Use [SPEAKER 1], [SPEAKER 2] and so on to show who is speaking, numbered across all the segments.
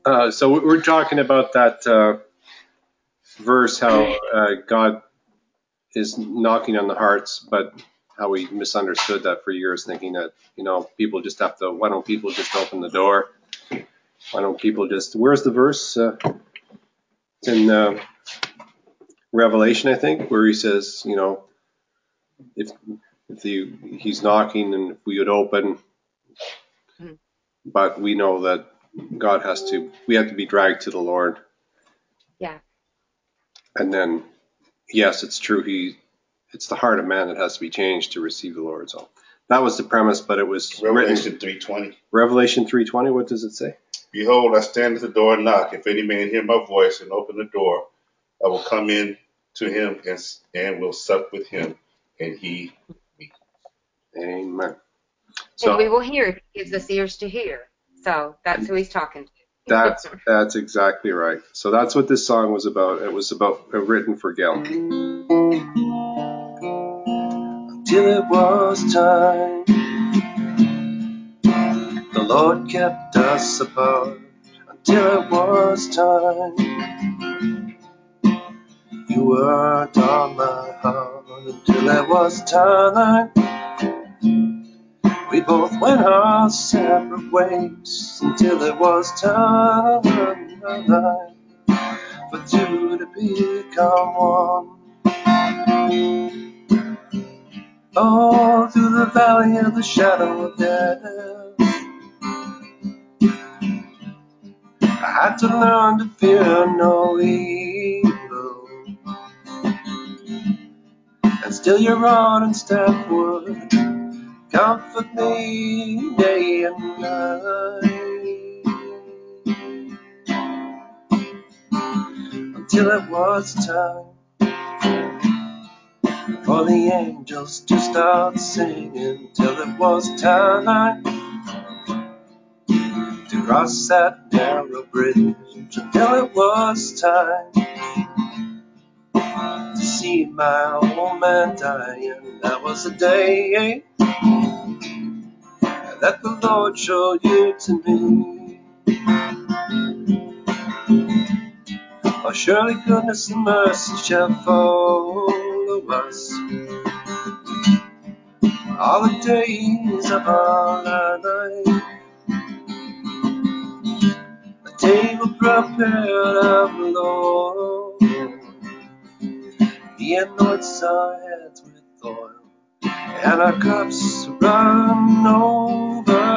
[SPEAKER 1] So we're talking about that verse, how God is knocking on the hearts, but how we misunderstood that for years, thinking that, people just have to, why don't people just open the door? Why don't people just, where's the verse? It's in Revelation, I think, where he says, if he's knocking and if we would open, but we know that we have to be dragged to the Lord.
[SPEAKER 2] Yeah.
[SPEAKER 1] And then, yes, it's true. It's the heart of man that has to be changed to receive the Lord. So that was the premise, but it was
[SPEAKER 3] Revelation 3:20.
[SPEAKER 1] Revelation 3:20. What does it say?
[SPEAKER 3] Behold, I stand at the door and knock. If any man hear my voice and open the door, I will come in to him and will sup with him, and he me.
[SPEAKER 1] Amen.
[SPEAKER 2] And we will hear if he gives us ears to hear. So that's who he's talking
[SPEAKER 1] to. That's exactly right. So that's what this song was about. It was written for Gail. Until it was time, the Lord kept us apart. Until it was time, you worked on my heart. Until it was time, we both went our separate ways. Until it was time for two to become one. Oh, through the valley of the shadow of death, I had to learn to fear no evil. And still your rod and staff would comfort me day and night. Until it was time for the angels to start singing. Till it was time to cross that narrow bridge. Until it was time to see my old man dying. That was the day that the Lord showed you to me. Oh, surely goodness and mercy shall follow us all the days of our life. A table prepared of the Lord, He anoints our heads with oil, and our cups run over.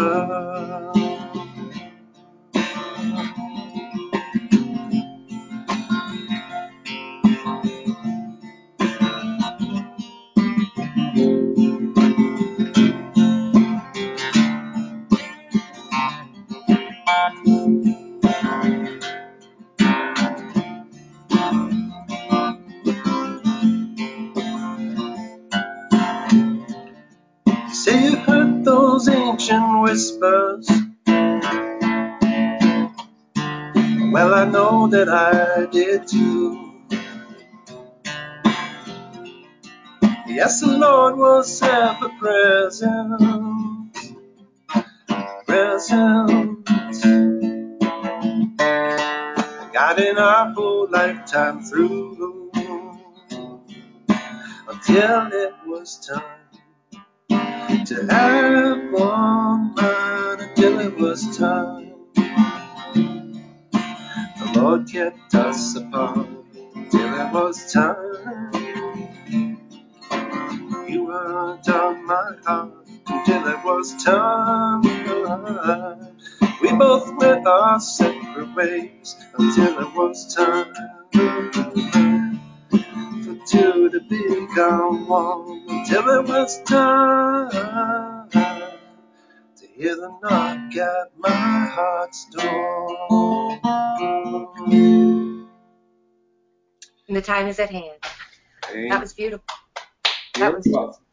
[SPEAKER 1] Say you heard those ancient whispers. Well, I know that I did too. Yes, the Lord was ever present, guiding our whole lifetime through, until it was time to have one mind. Until it was time, the Lord kept us apart. Until it was time, you weren't on my heart. Until it was time, we both went our separate ways. Until it was time for two to become one. Until it was time to hear the knock at my heart's door.
[SPEAKER 2] And the time is at hand. That was beautiful.
[SPEAKER 1] That was